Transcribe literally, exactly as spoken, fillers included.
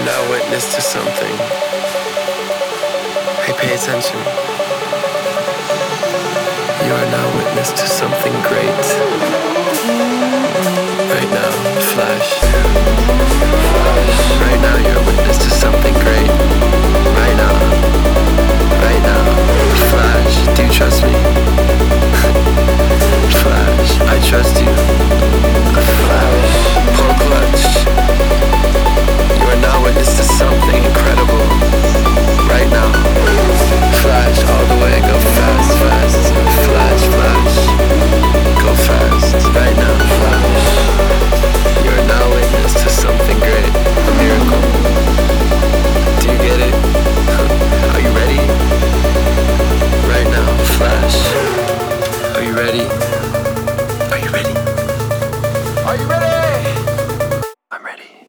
now witness to something. Hey, pay attention. You are now witness to something great. Right now, flash. Right now you're witness